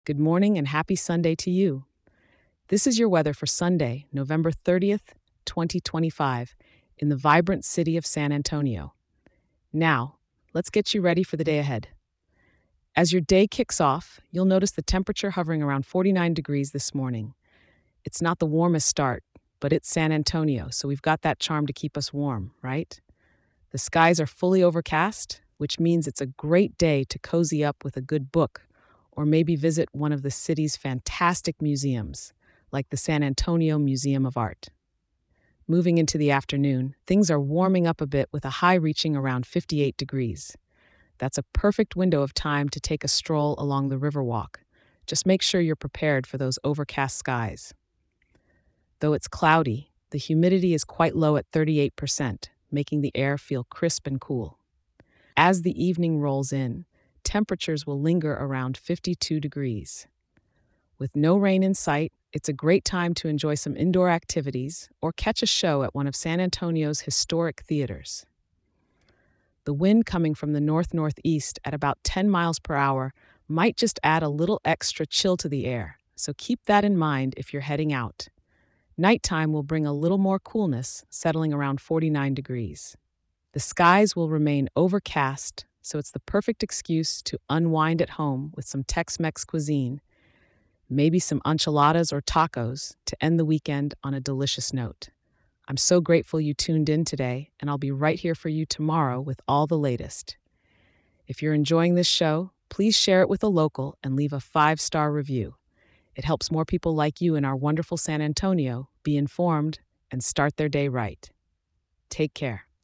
Good morning and happy Sunday to you. This is your weather for Sunday, November 30th, 2025, in the vibrant city of San Antonio. Now, let's get you ready for the day ahead. As your day kicks off, you'll notice the temperature hovering around 49 degrees this morning. It's not the warmest start, but it's San Antonio, so we've got that charm to keep us warm, right? The skies are fully overcast, which means it's a great day to cozy up with a good book or maybe visit one of the city's fantastic museums, like the San Antonio Museum of Art. Moving into the afternoon, things are warming up a bit with a high reaching around 58 degrees. That's a perfect window of time to take a stroll along the Riverwalk. Just make sure you're prepared for those overcast skies. Though it's cloudy, the humidity is quite low at 38%, making the air feel crisp and cool. As the evening rolls in, temperatures will linger around 52 degrees. With no rain in sight, it's a great time to enjoy some indoor activities or catch a show at one of San Antonio's historic theaters. The wind coming from the north-northeast at about 10 miles per hour might just add a little extra chill to the air, so keep that in mind if you're heading out. Nighttime will bring a little more coolness, settling around 49 degrees. The skies will remain overcast, so it's the perfect excuse to unwind at home with some Tex-Mex cuisine, maybe some enchiladas or tacos to end the weekend on a delicious note. I'm so grateful you tuned in today, and I'll be right here for you tomorrow with all the latest. If you're enjoying this show, please share it with a local and leave a 5-star review. It helps more people like you in our wonderful San Antonio be informed and start their day right. Take care.